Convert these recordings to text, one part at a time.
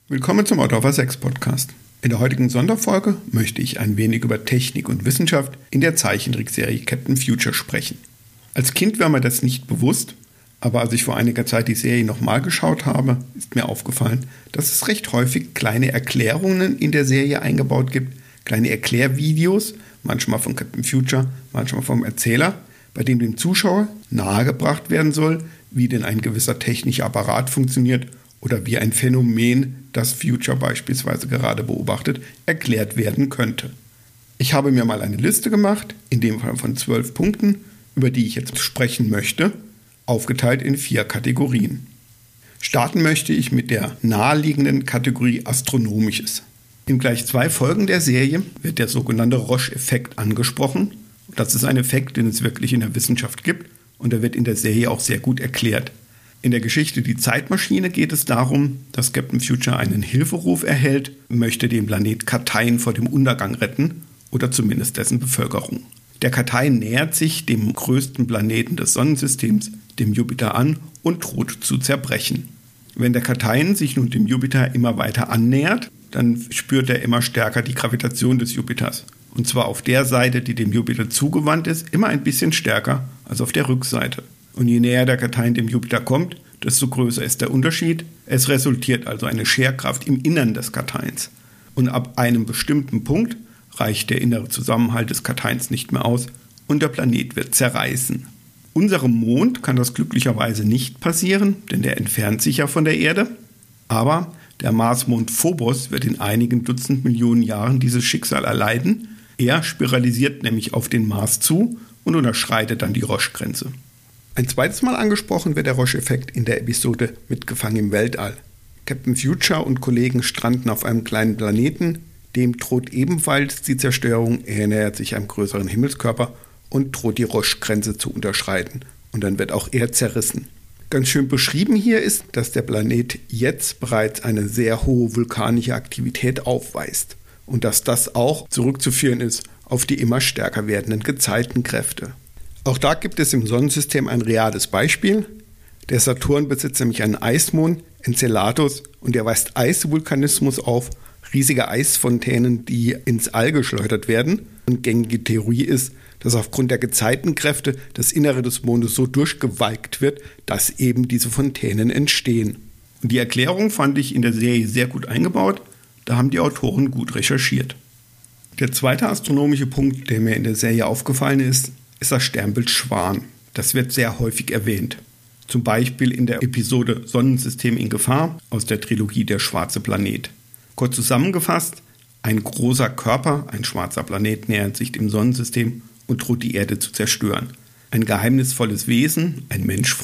Willkommen zum Autor of 6 Podcast. In der heutigen Sonderfolge möchte ich ein wenig über Technik und Wissenschaft in der Zeichentrickserie Captain Future sprechen. Als Kind war mir das nicht bewusst, aber als ich vor einiger Zeit die Serie nochmal geschaut habe, ist mir aufgefallen, dass es recht häufig kleine Erklärungen in der Serie eingebaut gibt, kleine Erklärvideos, manchmal von Captain Future, manchmal vom Erzähler, bei dem dem Zuschauer nahegebracht werden soll, wie denn ein gewisser technischer Apparat funktioniert oder wie ein Phänomen, das Future beispielsweise gerade beobachtet, erklärt werden könnte. Ich habe mir mal eine Liste gemacht, in dem Fall von 12 Punkten, über die ich jetzt sprechen möchte, aufgeteilt in 4 Kategorien. Starten möchte ich mit der naheliegenden Kategorie Astronomisches. In gleich 2 Folgen der Serie wird der sogenannte Roche-Effekt angesprochen. Das ist ein Effekt, den es wirklich in der Wissenschaft gibt und der wird in der Serie auch sehr gut erklärt. In der Geschichte Die Zeitmaschine geht es darum, dass Captain Future einen Hilferuf erhält, möchte den Planet Katain vor dem Untergang retten oder zumindest dessen Bevölkerung. Der Katain nähert sich dem größten Planeten des Sonnensystems, dem Jupiter, an und droht zu zerbrechen. Wenn der Katain sich nun dem Jupiter immer weiter annähert, dann spürt er immer stärker die Gravitation des Jupiters. Und zwar auf der Seite, die dem Jupiter zugewandt ist, immer ein bisschen stärker als auf der Rückseite. Und je näher der Katain dem Jupiter kommt, desto größer ist der Unterschied. Es resultiert also eine Scherkraft im Innern des Katains. Und ab einem bestimmten Punkt reicht der innere Zusammenhalt des Katains nicht mehr aus und der Planet wird zerreißen. Unserem Mond kann das glücklicherweise nicht passieren, denn der entfernt sich ja von der Erde. Aber der Marsmond Phobos wird in einigen Dutzend Millionen Jahren dieses Schicksal erleiden. Er spiralisiert nämlich auf den Mars zu und unterschreitet dann die Roche-Grenze. Ein zweites Mal angesprochen wird der Roche-Effekt in der Episode Mitgefangen im Weltall. Captain Future und Kollegen stranden auf einem kleinen Planeten, dem droht ebenfalls die Zerstörung, er nähert sich einem größeren Himmelskörper und droht die Roche-Grenze zu unterschreiten. Und dann wird auch er zerrissen. Ganz schön beschrieben hier ist, dass der Planet jetzt bereits eine sehr hohe vulkanische Aktivität aufweist und dass das auch zurückzuführen ist auf die immer stärker werdenden Gezeitenkräfte. Auch da gibt es im Sonnensystem ein reales Beispiel. Der Saturn besitzt nämlich einen Eismond, Enceladus, und der weist Eisvulkanismus auf, riesige Eisfontänen, die ins All geschleudert werden. Und gängige Theorie ist, dass aufgrund der Gezeitenkräfte das Innere des Mondes so durchgewalkt wird, dass eben diese Fontänen entstehen. Und die Erklärung fand ich in der Serie sehr gut eingebaut. Da haben die Autoren gut recherchiert. Der zweite astronomische Punkt, der mir in der Serie aufgefallen ist das Sternbild Schwan. Das wird sehr häufig erwähnt. Zum Beispiel in der Episode Sonnensystem in Gefahr aus der Trilogie Der schwarze Planet. Kurz zusammengefasst, ein großer Körper, ein schwarzer Planet, nähert sich dem Sonnensystem und droht die Erde zu zerstören. Ein geheimnisvolles Wesen, ein Mensch,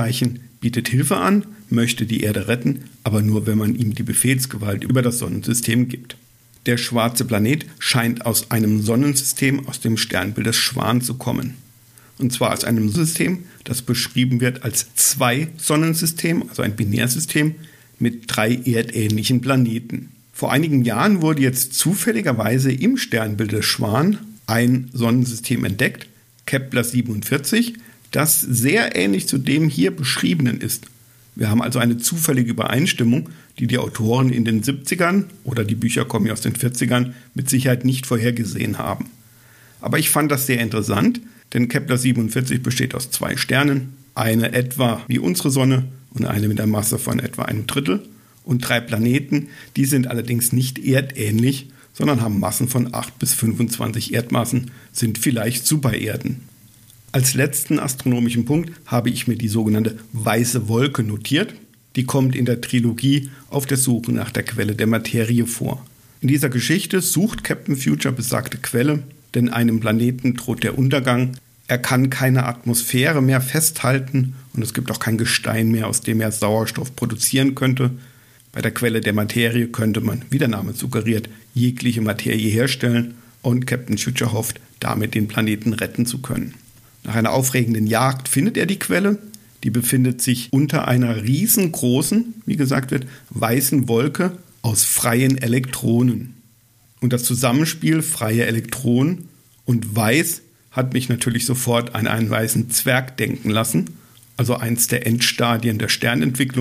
bietet Hilfe an, möchte die Erde retten, aber nur, wenn man ihm die Befehlsgewalt über das Sonnensystem gibt. Der schwarze Planet scheint aus einem Sonnensystem aus dem Sternbild des Schwan zu kommen. Und zwar aus einem System, das beschrieben wird als 2-Sonnensystem, also ein Binärsystem mit 3 erdähnlichen Planeten. Vor einigen Jahren wurde jetzt zufälligerweise im Sternbild des Schwan ein Sonnensystem entdeckt, Kepler 47, das sehr ähnlich zu dem hier beschriebenen ist. Wir haben also eine zufällige Übereinstimmung, die die Autoren in den 70ern oder die Bücher kommen ja aus den 40ern mit Sicherheit nicht vorhergesehen haben. Aber ich fand das sehr interessant, denn Kepler 47 besteht aus 2 Sternen, eine etwa wie unsere Sonne und eine mit einer Masse von etwa 1/3 und 3 Planeten, die sind allerdings nicht erdähnlich, sondern haben Massen von 8 bis 25 Erdmassen, sind vielleicht Supererden. Als letzten astronomischen Punkt habe ich mir die sogenannte weiße Wolke notiert. Die kommt in der Trilogie Auf der Suche nach der Quelle der Materie vor. In dieser Geschichte sucht Captain Future besagte Quelle, denn einem Planeten droht der Untergang. Er kann keine Atmosphäre mehr festhalten und es gibt auch kein Gestein mehr, aus dem er Sauerstoff produzieren könnte. Bei der Quelle der Materie könnte man, wie der Name suggeriert, jegliche Materie herstellen und Captain Future hofft, damit den Planeten retten zu können. Nach einer aufregenden Jagd findet er die Quelle. Die befindet sich unter einer riesengroßen, wie gesagt wird, weißen Wolke aus freien Elektronen. Und das Zusammenspiel freie Elektronen und weiß hat mich natürlich sofort an einen weißen Zwerg denken lassen, also eins der Endstadien der Sternentwicklung,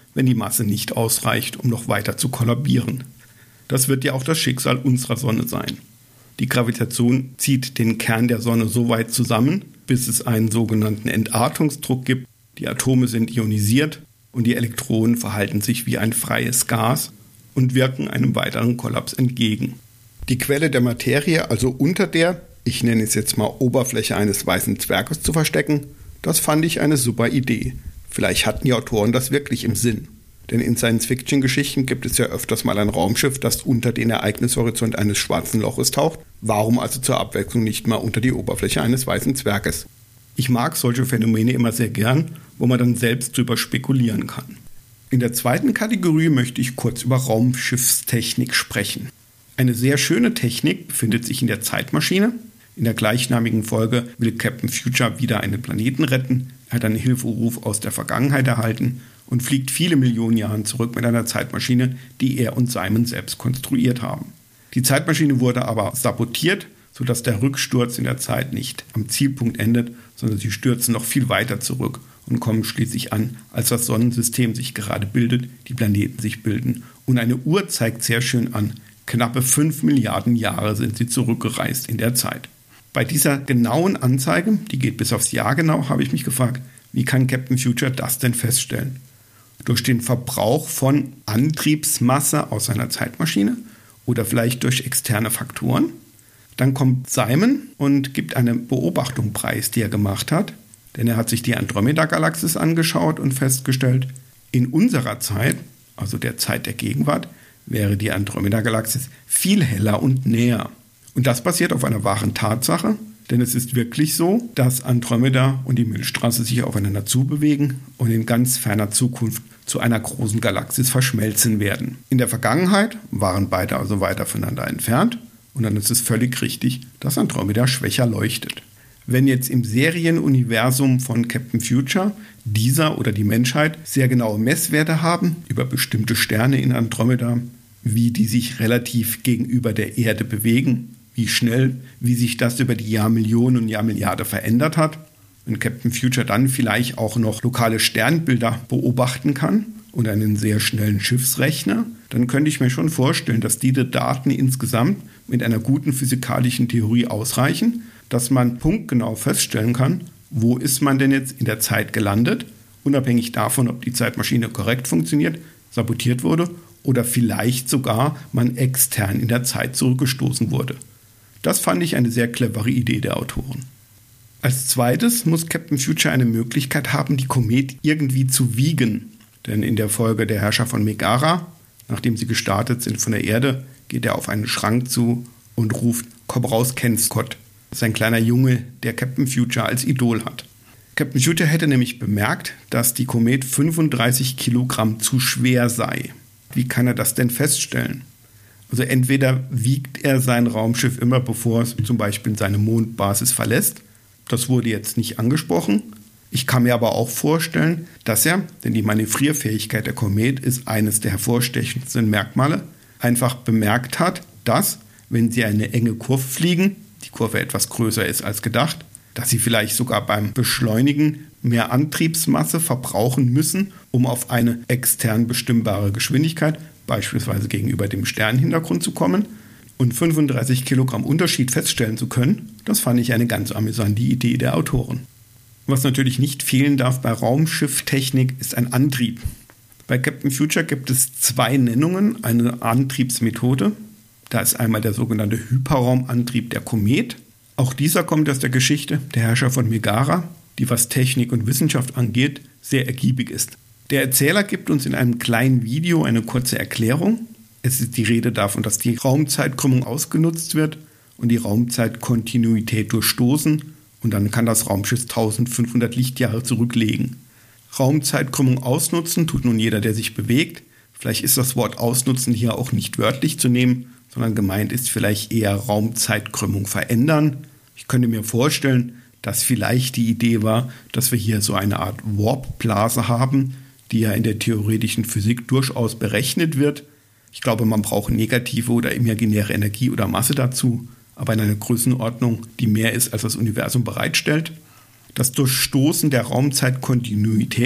wenn die Masse nicht ausreicht, um noch weiter zu kollabieren. Das wird ja auch das Schicksal unserer Sonne sein. Die Gravitation zieht den Kern der Sonne so weit zusammen, bis es einen sogenannten Entartungsdruck gibt. Die Atome sind ionisiert und die Elektronen verhalten sich wie ein freies Gas und wirken einem weiteren Kollaps entgegen. Die Quelle der Materie, also unter der, ich nenne es jetzt mal Oberfläche eines weißen Zwerges zu verstecken, das fand ich eine super Idee. Vielleicht hatten die Autoren das wirklich im Sinn. Denn in Science-Fiction-Geschichten gibt es ja öfters mal ein Raumschiff, das unter den Ereignishorizont eines schwarzen Loches taucht. Warum also zur Abwechslung nicht mal unter die Oberfläche eines weißen Zwerges? Ich mag solche Phänomene immer sehr gern, wo man dann selbst drüber spekulieren kann. In der zweiten Kategorie möchte ich kurz über Raumschiffstechnik sprechen. Eine sehr schöne Technik befindet sich in der Zeitmaschine. In der gleichnamigen Folge will Captain Future wieder einen Planeten retten. Er hat einen Hilferuf aus der Vergangenheit erhalten und fliegt viele Millionen Jahre zurück mit einer Zeitmaschine, die er und Simon selbst konstruiert haben. Die Zeitmaschine wurde aber sabotiert, sodass der Rücksturz in der Zeit nicht am Zielpunkt endet, sondern sie stürzen noch viel weiter zurück und kommen schließlich an, als das Sonnensystem sich gerade bildet, die Planeten sich bilden. Und eine Uhr zeigt sehr schön an, knappe 5 Milliarden Jahre sind sie zurückgereist in der Zeit. Bei dieser genauen Anzeige, die geht bis aufs Jahr genau, habe ich mich gefragt, wie kann Captain Future das denn feststellen? Durch den Verbrauch von Antriebsmasse aus seiner Zeitmaschine oder vielleicht durch externe Faktoren? Dann kommt Simon und gibt eine Beobachtung preis, die er gemacht hat, denn er hat sich die Andromeda-Galaxis angeschaut und festgestellt, in unserer Zeit, also der Zeit der Gegenwart, wäre die Andromeda-Galaxis viel heller und näher. Und das basiert auf einer wahren Tatsache, denn es ist wirklich so, dass Andromeda und die Milchstraße sich aufeinander zubewegen und in ganz ferner Zukunft zu einer großen Galaxis verschmelzen werden. In der Vergangenheit waren beide also weiter voneinander entfernt und dann ist es völlig richtig, dass Andromeda schwächer leuchtet. Wenn jetzt im Serienuniversum von Captain Future dieser oder die Menschheit sehr genaue Messwerte haben über bestimmte Sterne in Andromeda, wie die sich relativ gegenüber der Erde bewegen, wie schnell, wie sich das über die Jahrmillionen und Jahrmilliarde verändert hat. Wenn Captain Future dann vielleicht auch noch lokale Sternbilder beobachten kann und einen sehr schnellen Schiffsrechner, dann könnte ich mir schon vorstellen, dass diese Daten insgesamt mit einer guten physikalischen Theorie ausreichen, dass man punktgenau feststellen kann, wo ist man denn jetzt in der Zeit gelandet, unabhängig davon, ob die Zeitmaschine korrekt funktioniert, sabotiert wurde oder vielleicht sogar man extern in der Zeit zurückgestoßen wurde. Das fand ich eine sehr clevere Idee der Autoren. Als zweites muss Captain Future eine Möglichkeit haben, die Komet irgendwie zu wiegen. Denn in der Folge Der Herrscher von Megara, nachdem sie gestartet sind von der Erde, geht er auf einen Schrank zu und ruft, komm raus, Ken Scott. Das ist ein kleiner Junge, der Captain Future als Idol hat. Captain Future hätte nämlich bemerkt, dass die Komet 35 Kilogramm zu schwer sei. Wie kann er das denn feststellen? Also entweder wiegt er sein Raumschiff immer, bevor es zum Beispiel seine Mondbasis verlässt. Das wurde jetzt nicht angesprochen. Ich kann mir aber auch vorstellen, dass er, denn die Manövrierfähigkeit der Komet ist eines der hervorstechendsten Merkmale, einfach bemerkt hat, dass, wenn sie eine enge Kurve fliegen, die Kurve etwas größer ist als gedacht, dass sie vielleicht sogar beim Beschleunigen mehr Antriebsmasse verbrauchen müssen, um auf eine extern bestimmbare Geschwindigkeit, beispielsweise gegenüber dem Sternenhintergrund zu kommen und 35 Kilogramm Unterschied feststellen zu können. Das fand ich eine ganz amüsante Idee der Autoren. Was natürlich nicht fehlen darf bei Raumschifftechnik ist ein Antrieb. Bei Captain Future gibt es 2 Nennungen, eine Antriebsmethode. Da ist einmal der sogenannte Hyperraumantrieb der Komet. Auch dieser kommt aus der Geschichte Der Herrscher von Megara, die was Technik und Wissenschaft angeht, sehr ergiebig ist. Der Erzähler gibt uns in einem kleinen Video eine kurze Erklärung. Es ist die Rede davon, dass die Raumzeitkrümmung ausgenutzt wird und die Raumzeitkontinuität durchstoßen und dann kann das Raumschiff 1500 Lichtjahre zurücklegen. Raumzeitkrümmung ausnutzen tut nun jeder, der sich bewegt. Vielleicht ist das Wort ausnutzen hier auch nicht wörtlich zu nehmen, sondern gemeint ist vielleicht eher Raumzeitkrümmung verändern. Ich könnte mir vorstellen, dass vielleicht die Idee war, dass wir hier so eine Art Warp-Blase haben, die ja in der theoretischen Physik durchaus berechnet wird. Ich glaube, man braucht negative oder imaginäre Energie oder Masse dazu, aber in einer Größenordnung, die mehr ist, als das Universum bereitstellt. Das Durchstoßen der Raumzeitkontinuität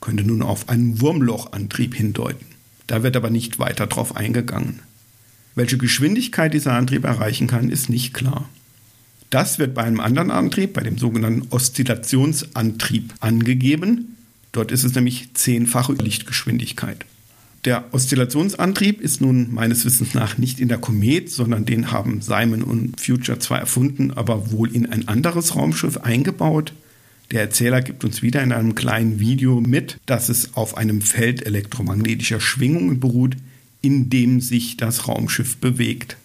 könnte nun auf einen Wurmlochantrieb hindeuten. Da wird aber nicht weiter drauf eingegangen. Welche Geschwindigkeit dieser Antrieb erreichen kann, ist nicht klar. Das wird bei einem anderen Antrieb, bei dem sogenannten Oszillationsantrieb, angegeben. Dort ist es nämlich 10-fache Lichtgeschwindigkeit. Der Oszillationsantrieb ist nun meines Wissens nach nicht in der Komet, sondern den haben Simon und Future zwar erfunden, aber wohl in ein anderes Raumschiff eingebaut. Der Erzähler gibt uns wieder in einem kleinen Video mit, dass es auf einem Feld elektromagnetischer Schwingungen beruht, in dem sich das Raumschiff bewegt.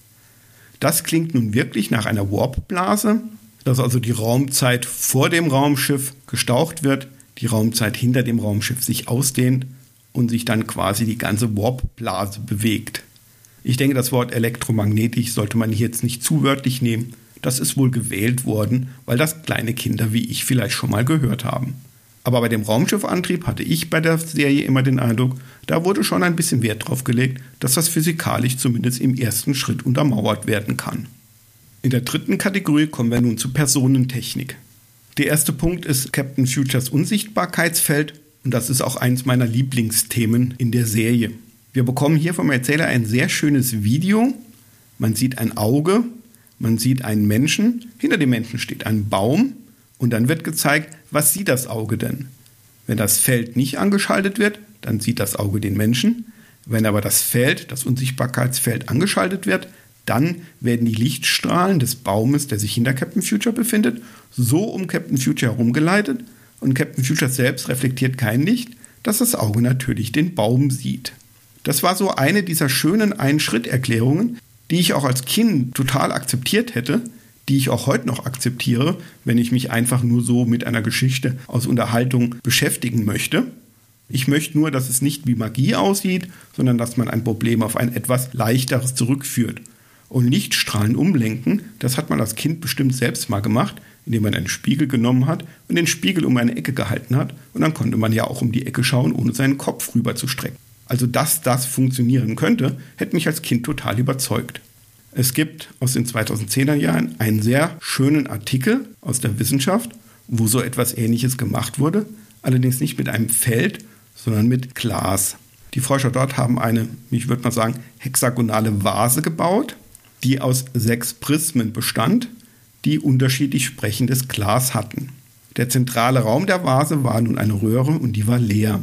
Das klingt nun wirklich nach einer Warpblase, dass also die Raumzeit vor dem Raumschiff gestaucht wird, die Raumzeit hinter dem Raumschiff sich ausdehnt und sich dann quasi die ganze Warpblase bewegt. Ich denke, das Wort elektromagnetisch sollte man hier jetzt nicht zu wörtlich nehmen. Das ist wohl gewählt worden, weil das kleine Kinder wie ich vielleicht schon mal gehört haben. Aber bei dem Raumschiffantrieb hatte ich bei der Serie immer den Eindruck, da wurde schon ein bisschen Wert drauf gelegt, dass das physikalisch zumindest im ersten Schritt untermauert werden kann. In der dritten Kategorie kommen wir nun zu Personentechnik. Der erste Punkt ist Captain Futures Unsichtbarkeitsfeld und das ist auch eines meiner Lieblingsthemen in der Serie. Wir bekommen hier vom Erzähler ein sehr schönes Video. Man sieht ein Auge, man sieht einen Menschen, hinter dem Menschen steht ein Baum und dann wird gezeigt, was sieht das Auge denn? Wenn das Feld nicht angeschaltet wird, dann sieht das Auge den Menschen. Wenn aber das Feld, das Unsichtbarkeitsfeld, angeschaltet wird, dann werden die Lichtstrahlen des Baumes, der sich hinter Captain Future befindet, so um Captain Future herumgeleitet und Captain Future selbst reflektiert kein Licht, dass das Auge natürlich den Baum sieht. Das war so eine dieser schönen Ein-Schritt-Erklärungen, die ich auch als Kind total akzeptiert hätte, die ich auch heute noch akzeptiere, wenn ich mich einfach nur so mit einer Geschichte aus Unterhaltung beschäftigen möchte. Ich möchte nur, dass es nicht wie Magie aussieht, sondern dass man ein Problem auf ein etwas leichteres zurückführt. Und Lichtstrahlen umlenken, das hat man als Kind bestimmt selbst mal gemacht, indem man einen Spiegel genommen hat und den Spiegel um eine Ecke gehalten hat. Und dann konnte man ja auch um die Ecke schauen, ohne seinen Kopf rüber zu strecken. Also, dass das funktionieren könnte, hätte mich als Kind total überzeugt. Es gibt aus den 2010er Jahren einen sehr schönen Artikel aus der Wissenschaft, wo so etwas Ähnliches gemacht wurde, allerdings nicht mit einem Feld, sondern mit Glas. Die Forscher dort haben eine, ich würde mal sagen, hexagonale Vase gebaut, die aus 6 Prismen bestand, die unterschiedlich sprechendes Glas hatten. Der zentrale Raum der Vase war nun eine Röhre und die war leer.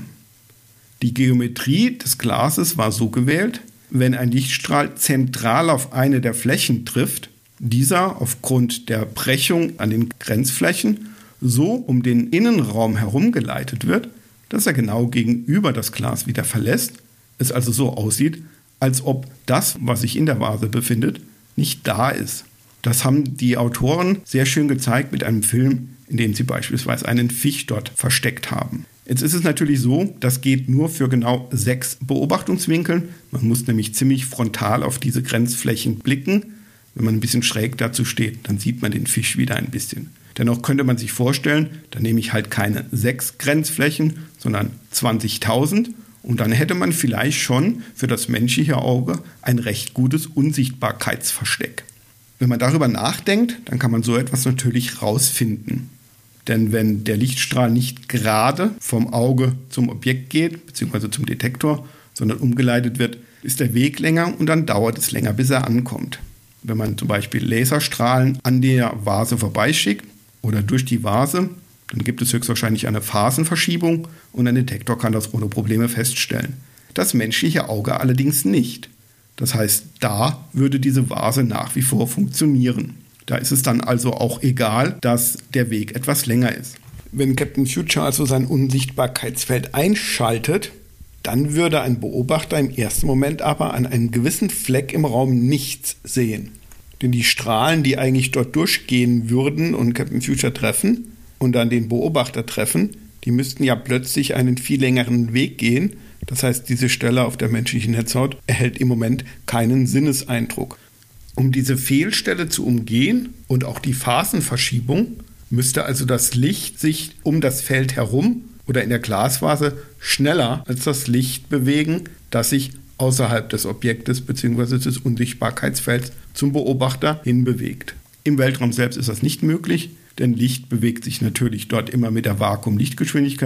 Die Geometrie des Glases war so gewählt, wenn ein Lichtstrahl zentral auf eine der Flächen trifft, dieser aufgrund der Brechung an den Grenzflächen so um den Innenraum herumgeleitet wird, dass er genau gegenüber das Glas wieder verlässt, es also so aussieht, als ob das, was sich in der Vase befindet, nicht da ist. Das haben die Autoren sehr schön gezeigt mit einem Film, in dem sie beispielsweise einen Fisch dort versteckt haben. Jetzt ist es natürlich so, das geht nur für genau 6 Beobachtungswinkeln. Man muss nämlich ziemlich frontal auf diese Grenzflächen blicken. Wenn man ein bisschen schräg dazu steht, dann sieht man den Fisch wieder ein bisschen. Dennoch könnte man sich vorstellen, dann nehme ich halt keine 6 Grenzflächen, sondern 20.000 und dann hätte man vielleicht schon für das menschliche Auge ein recht gutes Unsichtbarkeitsversteck. Wenn man darüber nachdenkt, dann kann man so etwas natürlich rausfinden. Denn wenn der Lichtstrahl nicht gerade vom Auge zum Objekt geht, beziehungsweise zum Detektor, sondern umgeleitet wird, ist der Weg länger und dann dauert es länger, bis er ankommt. Wenn man zum Beispiel Laserstrahlen an der Vase vorbeischickt oder durch die Vase, dann gibt es höchstwahrscheinlich eine Phasenverschiebung und ein Detektor kann das ohne Probleme feststellen. Das menschliche Auge allerdings nicht. Das heißt, da würde diese Vase nach wie vor funktionieren. Da ist es dann also auch egal, dass der Weg etwas länger ist. Wenn Captain Future also sein Unsichtbarkeitsfeld einschaltet, dann würde ein Beobachter im ersten Moment aber an einem gewissen Fleck im Raum nichts sehen. Denn die Strahlen, die eigentlich dort durchgehen würden und Captain Future treffen und dann den Beobachter treffen, die müssten ja plötzlich einen viel längeren Weg gehen. Das heißt, diese Stelle auf der menschlichen Netzhaut erhält im Moment keinen Sinneseindruck. Um diese Fehlstelle zu umgehen und auch die Phasenverschiebung, müsste also das Licht sich um das Feld herum oder in der Glasvase schneller als das Licht bewegen, das sich außerhalb des Objektes bzw. des Unsichtbarkeitsfelds zum Beobachter hinbewegt. Im Weltraum selbst ist das nicht möglich, denn Licht bewegt sich natürlich dort immer mit der Vakuum-Lichtgeschwindigkeit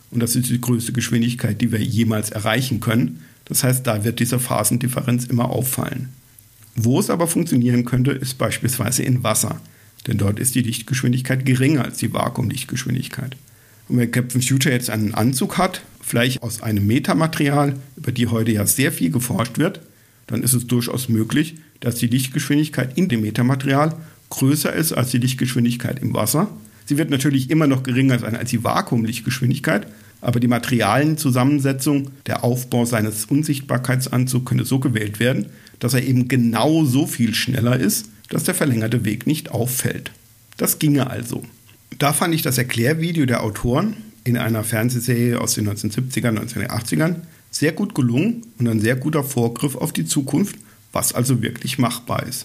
und das ist die größte Geschwindigkeit, die wir jemals erreichen können. Das heißt, da wird diese Phasendifferenz immer auffallen. Wo es aber funktionieren könnte, ist beispielsweise in Wasser, denn dort ist die Lichtgeschwindigkeit geringer als die Vakuumlichtgeschwindigkeit. Und wenn Captain Future jetzt einen Anzug hat, vielleicht aus einem Metamaterial, über die heute ja sehr viel geforscht wird, dann ist es durchaus möglich, dass die Lichtgeschwindigkeit in dem Metamaterial größer ist als die Lichtgeschwindigkeit im Wasser. Sie wird natürlich immer noch geringer sein als die Vakuumlichtgeschwindigkeit, aber die Materialienzusammensetzung, der Aufbau seines Unsichtbarkeitsanzugs könnte so gewählt werden, dass er eben genau so viel schneller ist, dass der verlängerte Weg nicht auffällt. Das ginge also. Da fand ich das Erklärvideo der Autoren in einer Fernsehserie aus den 1970er, 1980ern sehr gut gelungen und ein sehr guter Vorgriff auf die Zukunft, was also wirklich machbar ist.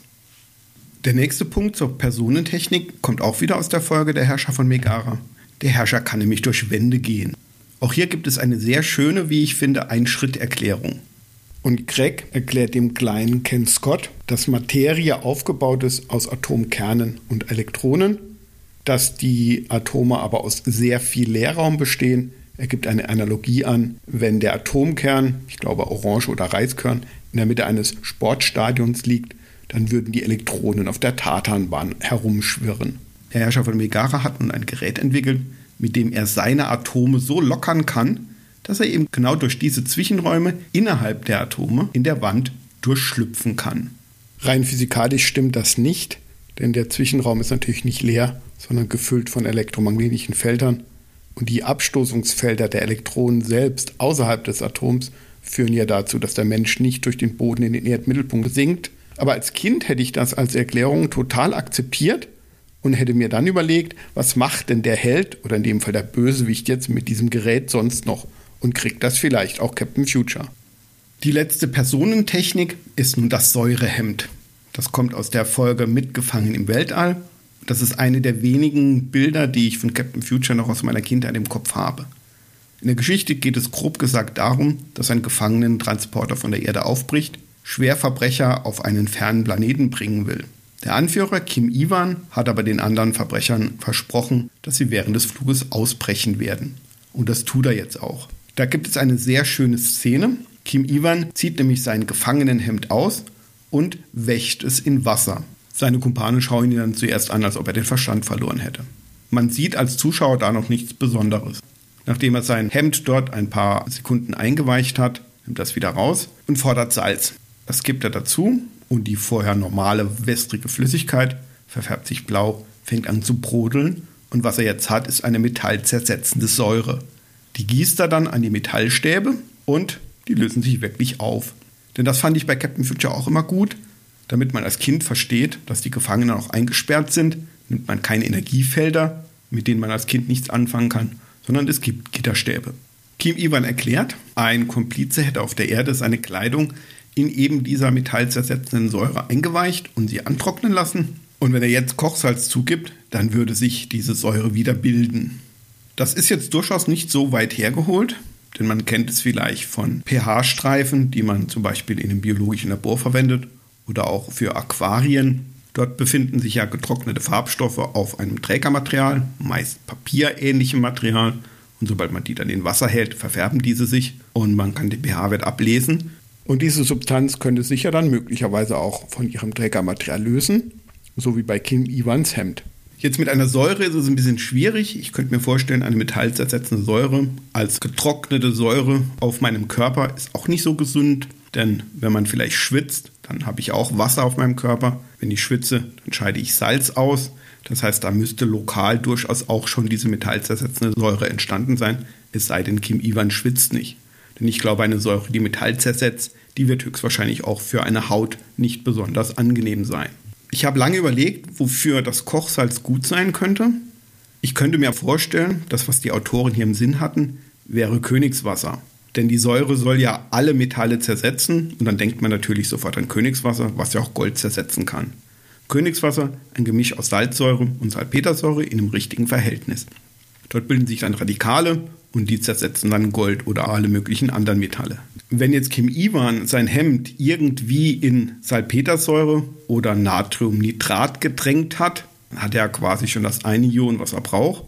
Der nächste Punkt zur Personentechnik kommt auch wieder aus der Folge Der Herrscher von Megara. Der Herrscher kann nämlich durch Wände gehen. Auch hier gibt es eine sehr schöne, wie ich finde, Ein-Schritt-Erklärung. Und Greg erklärt dem kleinen Ken Scott, dass Materie aufgebaut ist aus Atomkernen und Elektronen, dass die Atome aber aus sehr viel Leerraum bestehen. Er gibt eine Analogie an, wenn der Atomkern, ich glaube Orange- oder Reiskörn, in der Mitte eines Sportstadions liegt, dann würden die Elektronen auf der Tatanbahn herumschwirren. Der Herrscher von Megara hat nun ein Gerät entwickelt, mit dem er seine Atome so lockern kann, dass er eben genau durch diese Zwischenräume innerhalb der Atome in der Wand durchschlüpfen kann. Rein physikalisch stimmt das nicht, denn der Zwischenraum ist natürlich nicht leer, sondern gefüllt von elektromagnetischen Feldern. Und die Abstoßungsfelder der Elektronen selbst außerhalb des Atoms führen ja dazu, dass der Mensch nicht durch den Boden in den Erdmittelpunkt sinkt. Aber als Kind hätte ich das als Erklärung total akzeptiert und hätte mir dann überlegt, was macht denn der Held oder in dem Fall der Bösewicht jetzt mit diesem Gerät sonst noch und kriegt das vielleicht auch Captain Future. Die letzte Personentechnik ist nun das Säurehemd. Das kommt aus der Folge Mitgefangen im Weltall. Das ist eine der wenigen Bilder, die ich von Captain Future noch aus meiner Kindheit im Kopf habe. In der Geschichte geht es grob gesagt darum, dass ein Gefangenentransporter von der Erde aufbricht, Schwerverbrecher auf einen fernen Planeten bringen will. Der Anführer Kim Iwan hat aber den anderen Verbrechern versprochen, dass sie während des Fluges ausbrechen werden. Und das tut er jetzt auch. Da gibt es eine sehr schöne Szene. Kim Iwan zieht nämlich sein Gefangenenhemd aus und wäscht es in Wasser. Seine Kumpanen schauen ihn dann zuerst an, als ob er den Verstand verloren hätte. Man sieht als Zuschauer da noch nichts Besonderes. Nachdem er sein Hemd dort ein paar Sekunden eingeweicht hat, nimmt er es wieder raus und fordert Salz. Das gibt er dazu und die vorher normale wässrige Flüssigkeit verfärbt sich blau, fängt an zu brodeln und was er jetzt hat, ist eine metallzersetzende Säure. Die gießt er dann an die Metallstäbe und die lösen sich wirklich auf. Denn das fand ich bei Captain Future auch immer gut. Damit man als Kind versteht, dass die Gefangenen auch eingesperrt sind, nimmt man keine Energiefelder, mit denen man als Kind nichts anfangen kann, sondern es gibt Gitterstäbe. Kim Iwan erklärt, ein Komplize hätte auf der Erde seine Kleidung in eben dieser metallzersetzenden Säure eingeweicht und sie antrocknen lassen. Und wenn er jetzt Kochsalz zugibt, dann würde sich diese Säure wieder bilden. Das ist jetzt durchaus nicht so weit hergeholt, denn man kennt es vielleicht von pH-Streifen, die man zum Beispiel in einem biologischen Labor verwendet oder auch für Aquarien. Dort befinden sich ja getrocknete Farbstoffe auf einem Trägermaterial, meist papierähnlichem Material. Und sobald man die dann in Wasser hält, verfärben diese sich und man kann den pH-Wert ablesen. Und diese Substanz könnte sich ja dann möglicherweise auch von ihrem Trägermaterial lösen, so wie bei Kim Iwans Hemd. Jetzt mit einer Säure ist es ein bisschen schwierig. Ich könnte mir vorstellen, eine metallzersetzende Säure als getrocknete Säure auf meinem Körper ist auch nicht so gesund. Denn wenn man vielleicht schwitzt, dann habe ich auch Wasser auf meinem Körper. Wenn ich schwitze, dann scheide ich Salz aus. Das heißt, da müsste lokal durchaus auch schon diese metallzersetzende Säure entstanden sein. Es sei denn, Kim Iwan schwitzt nicht. Denn ich glaube, eine Säure, die Metall zersetzt, die wird höchstwahrscheinlich auch für eine Haut nicht besonders angenehm sein. Ich habe lange überlegt, wofür das Kochsalz gut sein könnte. Ich könnte mir vorstellen, das, was die Autoren hier im Sinn hatten, wäre Königswasser. Denn die Säure soll ja alle Metalle zersetzen und dann denkt man natürlich sofort an Königswasser, was ja auch Gold zersetzen kann. Königswasser, ein Gemisch aus Salzsäure und Salpetersäure in einem richtigen Verhältnis. Dort bilden sich dann Radikale und die zersetzen dann Gold oder alle möglichen anderen Metalle. Wenn jetzt Kim Iwan sein Hemd irgendwie in Salpetersäure oder Natriumnitrat getränkt hat, dann hat er quasi schon das eine Ion, was er braucht.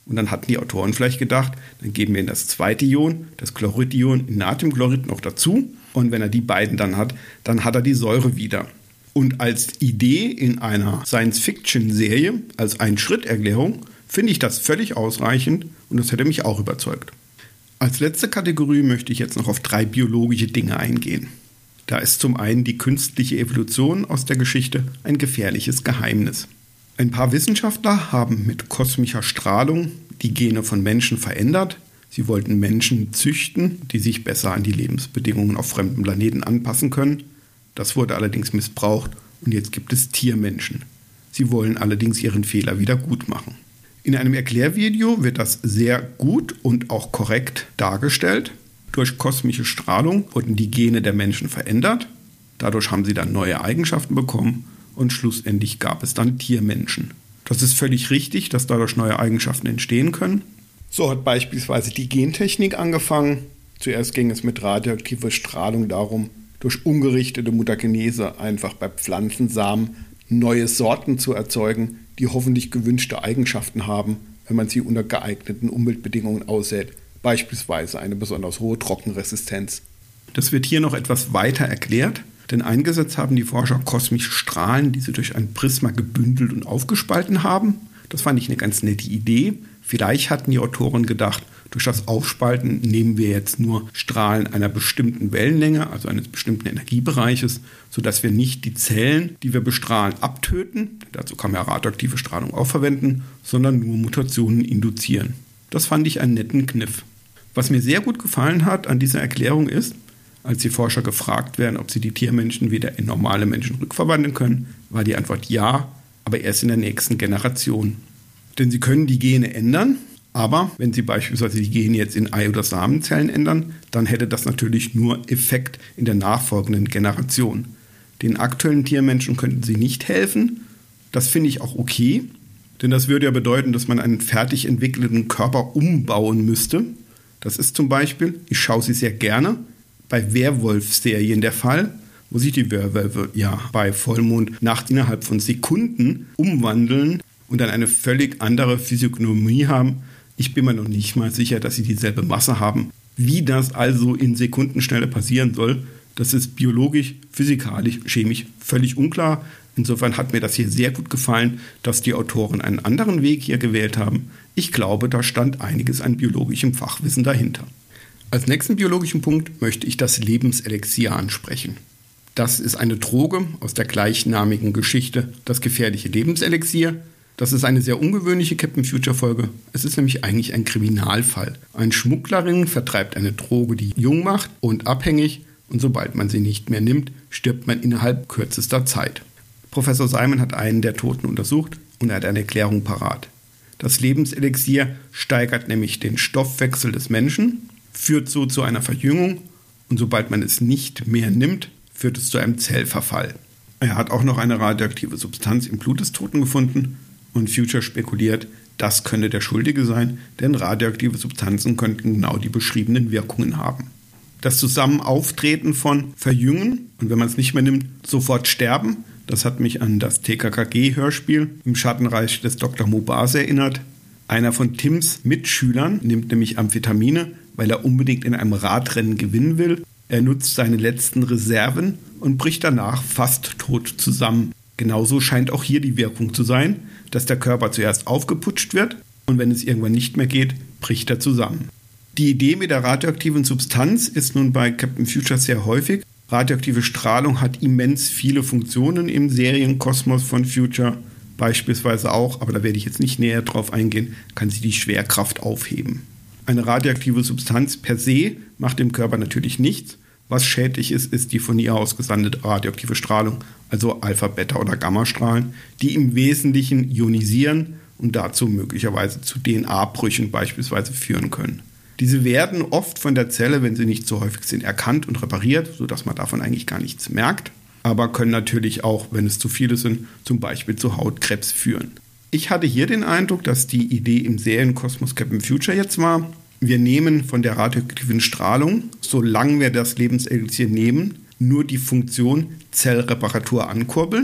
Und dann hatten die Autoren vielleicht gedacht, dann geben wir ihm das zweite Ion, das Chloridion in Natriumchlorid noch dazu. Und wenn er die beiden dann hat er die Säure wieder. Und als Idee in einer Science-Fiction-Serie, als Ein-Schritt-Erklärung, finde ich das völlig ausreichend und das hätte mich auch überzeugt. Als letzte Kategorie möchte ich jetzt noch auf 3 biologische Dinge eingehen. Da ist zum einen die künstliche Evolution aus der Geschichte ein gefährliches Geheimnis. Ein paar Wissenschaftler haben mit kosmischer Strahlung die Gene von Menschen verändert. Sie wollten Menschen züchten, die sich besser an die Lebensbedingungen auf fremden Planeten anpassen können. Das wurde allerdings missbraucht und jetzt gibt es Tiermenschen. Sie wollen allerdings ihren Fehler wieder gut machen. In einem Erklärvideo wird das sehr gut und auch korrekt dargestellt. Durch kosmische Strahlung wurden die Gene der Menschen verändert. Dadurch haben sie dann neue Eigenschaften bekommen und schlussendlich gab es dann Tiermenschen. Das ist völlig richtig, dass dadurch neue Eigenschaften entstehen können. So hat beispielsweise die Gentechnik angefangen. Zuerst ging es mit radioaktiver Strahlung darum, durch ungerichtete Mutagenese einfach bei Pflanzensamen neue Sorten zu erzeugen, die hoffentlich gewünschte Eigenschaften haben, wenn man sie unter geeigneten Umweltbedingungen aussät, beispielsweise eine besonders hohe Trockenresistenz. Das wird hier noch etwas weiter erklärt, denn eingesetzt haben die Forscher kosmische Strahlen, die sie durch ein Prisma gebündelt und aufgespalten haben. Das fand ich eine ganz nette Idee. Vielleicht hatten die Autoren gedacht, durch das Aufspalten nehmen wir jetzt nur Strahlen einer bestimmten Wellenlänge, also eines bestimmten Energiebereiches, sodass wir nicht die Zellen, die wir bestrahlen, abtöten, dazu kann man ja radioaktive Strahlung auch verwenden, sondern nur Mutationen induzieren. Das fand ich einen netten Kniff. Was mir sehr gut gefallen hat an dieser Erklärung ist, als die Forscher gefragt werden, ob sie die Tiermenschen wieder in normale Menschen rückverwandeln können, war die Antwort ja, aber erst in der nächsten Generation. Denn sie können die Gene ändern, aber wenn sie beispielsweise die Gene jetzt in Ei- oder Samenzellen ändern, dann hätte das natürlich nur Effekt in der nachfolgenden Generation. Den aktuellen Tiermenschen könnten sie nicht helfen. Das finde ich auch okay, denn das würde ja bedeuten, dass man einen fertig entwickelten Körper umbauen müsste. Das ist zum Beispiel, ich schaue sie sehr gerne, bei Werwolf-Serien der Fall, wo sich die Werwölfe ja bei Vollmond nachts innerhalb von Sekunden umwandeln und dann eine völlig andere Physiognomie haben. Ich bin mir noch nicht mal sicher, dass sie dieselbe Masse haben. Wie das also in Sekundenschnelle passieren soll, das ist biologisch, physikalisch, chemisch völlig unklar. Insofern hat mir das hier sehr gut gefallen, dass die Autoren einen anderen Weg hier gewählt haben. Ich glaube, da stand einiges an biologischem Fachwissen dahinter. Als nächsten biologischen Punkt möchte ich das Lebenselixier ansprechen. Das ist eine Droge aus der gleichnamigen Geschichte, das gefährliche Lebenselixier. Das ist eine sehr ungewöhnliche Captain Future-Folge. Es ist nämlich eigentlich ein Kriminalfall. Ein Schmugglerring vertreibt eine Droge, die jung macht und abhängig. Und sobald man sie nicht mehr nimmt, stirbt man innerhalb kürzester Zeit. Professor Simon hat einen der Toten untersucht und er hat eine Erklärung parat. Das Lebenselixier steigert nämlich den Stoffwechsel des Menschen, führt so zu einer Verjüngung und sobald man es nicht mehr nimmt, führt es zu einem Zellverfall. Er hat auch noch eine radioaktive Substanz im Blut des Toten gefunden und Future spekuliert, das könne der Schuldige sein, denn radioaktive Substanzen könnten genau die beschriebenen Wirkungen haben. Das Zusammenauftreten von Verjüngen und wenn man es nicht mehr nimmt, sofort sterben, das hat mich an das TKKG-Hörspiel im Schattenreich des Dr. Mubase erinnert. Einer von Tims Mitschülern nimmt nämlich Amphetamine, weil er unbedingt in einem Radrennen gewinnen will. Er nutzt seine letzten Reserven und bricht danach fast tot zusammen. Genauso scheint auch hier die Wirkung zu sein, dass der Körper zuerst aufgeputscht wird und wenn es irgendwann nicht mehr geht, bricht er zusammen. Die Idee mit der radioaktiven Substanz ist nun bei Captain Future sehr häufig. Radioaktive Strahlung hat immens viele Funktionen im Serienkosmos von Future. Beispielsweise auch, aber da werde ich jetzt nicht näher drauf eingehen, kann sie die Schwerkraft aufheben. Eine radioaktive Substanz per se macht dem Körper natürlich nichts. Was schädlich ist, ist die von ihr ausgesandte radioaktive Strahlung, also Alpha-, Beta- oder Gammastrahlen, die im Wesentlichen ionisieren und dazu möglicherweise zu DNA-Brüchen beispielsweise führen können. Diese werden oft von der Zelle, wenn sie nicht so häufig sind, erkannt und repariert, sodass man davon eigentlich gar nichts merkt, aber können natürlich auch, wenn es zu viele sind, zum Beispiel zu Hautkrebs führen. Ich hatte hier den Eindruck, dass die Idee im Serienkosmos Captain Future jetzt war, wir nehmen von der radioaktiven Strahlung, solange wir das Lebenselixier nehmen, nur die Funktion Zellreparatur ankurbeln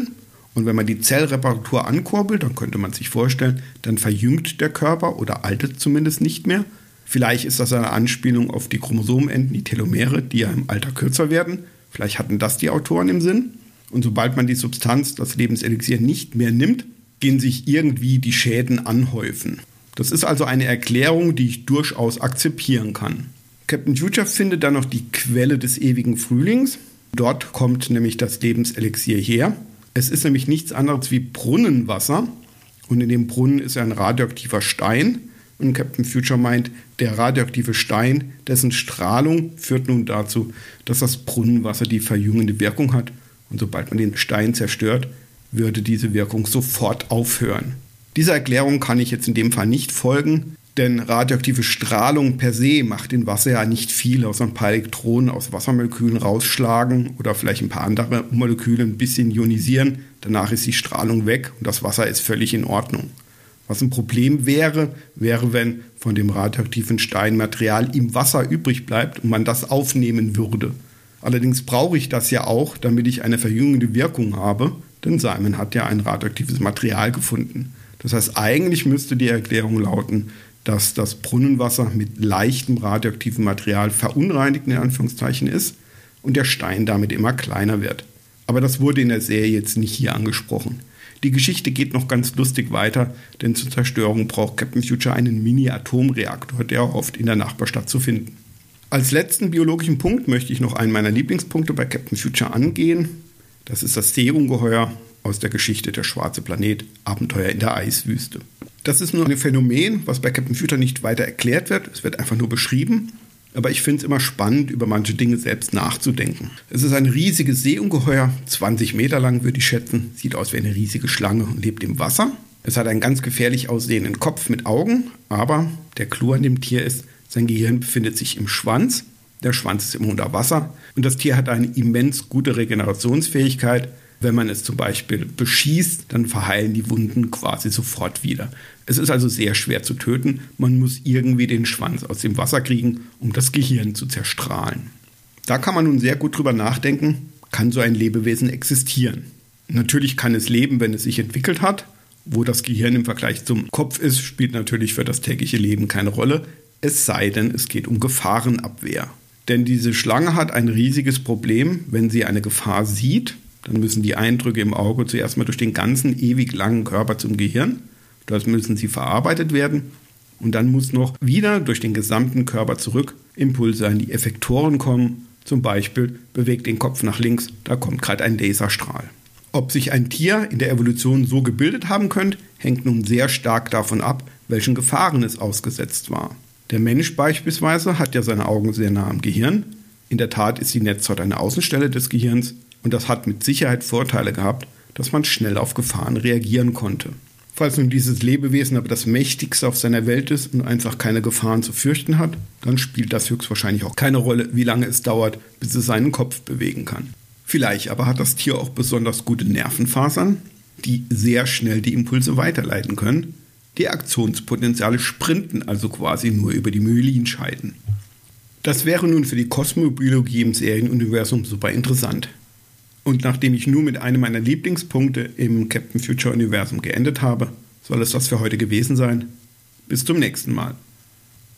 Und wenn man die Zellreparatur ankurbelt, dann könnte man sich vorstellen, dann verjüngt der Körper oder altert zumindest nicht mehr. Vielleicht ist das eine Anspielung auf die Chromosomenenden, die Telomere, die ja im Alter kürzer werden. Vielleicht hatten das die Autoren im Sinn. Und sobald man die Substanz, das Lebenselixier, nicht mehr nimmt, gehen sich irgendwie die Schäden anhäufen. Das ist also eine Erklärung, die ich durchaus akzeptieren kann. Captain Future findet dann noch die Quelle des ewigen Frühlings. Dort kommt nämlich das Lebenselixier her. Es ist nämlich nichts anderes wie Brunnenwasser. Und in dem Brunnen ist ein radioaktiver Stein. Und Captain Future meint, der radioaktive Stein, dessen Strahlung führt nun dazu, dass das Brunnenwasser die verjüngende Wirkung hat. Und sobald man den Stein zerstört, würde diese Wirkung sofort aufhören. Dieser Erklärung kann ich jetzt in dem Fall nicht folgen, denn radioaktive Strahlung per se macht in Wasser ja nicht viel, außer ein paar Elektronen aus Wassermolekülen rausschlagen oder vielleicht ein paar andere Moleküle ein bisschen ionisieren. Danach ist die Strahlung weg und das Wasser ist völlig in Ordnung. Was ein Problem wäre, wenn von dem radioaktiven Steinmaterial im Wasser übrig bleibt und man das aufnehmen würde. Allerdings brauche ich das ja auch, damit ich eine verjüngende Wirkung habe, denn Simon hat ja ein radioaktives Material gefunden. Das heißt, eigentlich müsste die Erklärung lauten, dass das Brunnenwasser mit leichtem radioaktivem Material verunreinigt in Anführungszeichen ist und der Stein damit immer kleiner wird. Aber das wurde in der Serie jetzt nicht hier angesprochen. Die Geschichte geht noch ganz lustig weiter, denn zur Zerstörung braucht Captain Future einen Mini-Atomreaktor, der hofft, in der Nachbarstadt zu finden. Als letzten biologischen Punkt möchte ich noch einen meiner Lieblingspunkte bei Captain Future angehen. Das ist das Seeungeheuer aus der Geschichte Der schwarze Planet, Abenteuer in der Eiswüste. Das ist nur ein Phänomen, was bei Captain Future nicht weiter erklärt wird. Es wird einfach nur beschrieben. Aber ich finde es immer spannend, über manche Dinge selbst nachzudenken. Es ist ein riesiges Seeungeheuer, 20 Meter lang würde ich schätzen, sieht aus wie eine riesige Schlange und lebt im Wasser. Es hat einen ganz gefährlich aussehenden Kopf mit Augen, aber der Clou an dem Tier ist, sein Gehirn befindet sich im Schwanz. Der Schwanz ist immer unter Wasser und das Tier hat eine immens gute Regenerationsfähigkeit. Wenn man es zum Beispiel beschießt, dann verheilen die Wunden quasi sofort wieder. Es ist also sehr schwer zu töten. Man muss irgendwie den Schwanz aus dem Wasser kriegen, um das Gehirn zu zerstrahlen. Da kann man nun sehr gut drüber nachdenken, kann so ein Lebewesen existieren? Natürlich kann es leben, wenn es sich entwickelt hat. Wo das Gehirn im Vergleich zum Kopf ist, spielt natürlich für das tägliche Leben keine Rolle. Es sei denn, es geht um Gefahrenabwehr. Denn diese Schlange hat ein riesiges Problem, wenn sie eine Gefahr sieht. Dann müssen die Eindrücke im Auge zuerst mal durch den ganzen ewig langen Körper zum Gehirn. Dort müssen sie verarbeitet werden. Und dann muss noch wieder durch den gesamten Körper zurück Impulse an die Effektoren kommen. Zum Beispiel bewegt den Kopf nach links, da kommt gerade ein Laserstrahl. Ob sich ein Tier in der Evolution so gebildet haben könnte, hängt nun sehr stark davon ab, welchen Gefahren es ausgesetzt war. Der Mensch beispielsweise hat ja seine Augen sehr nah am Gehirn. In der Tat ist die Netzhaut eine Außenstelle des Gehirns. Und das hat mit Sicherheit Vorteile gehabt, dass man schnell auf Gefahren reagieren konnte. Falls nun dieses Lebewesen aber das mächtigste auf seiner Welt ist und einfach keine Gefahren zu fürchten hat, dann spielt das höchstwahrscheinlich auch keine Rolle, wie lange es dauert, bis es seinen Kopf bewegen kann. Vielleicht aber hat das Tier auch besonders gute Nervenfasern, die sehr schnell die Impulse weiterleiten können. Die Aktionspotenziale sprinten also quasi nur über die Myelinscheiden. Das wäre nun für die Kosmobiologie im Serienuniversum super interessant. Und nachdem ich nur mit einem meiner Lieblingspunkte im Captain Future Universum geendet habe, soll es das für heute gewesen sein. Bis zum nächsten Mal.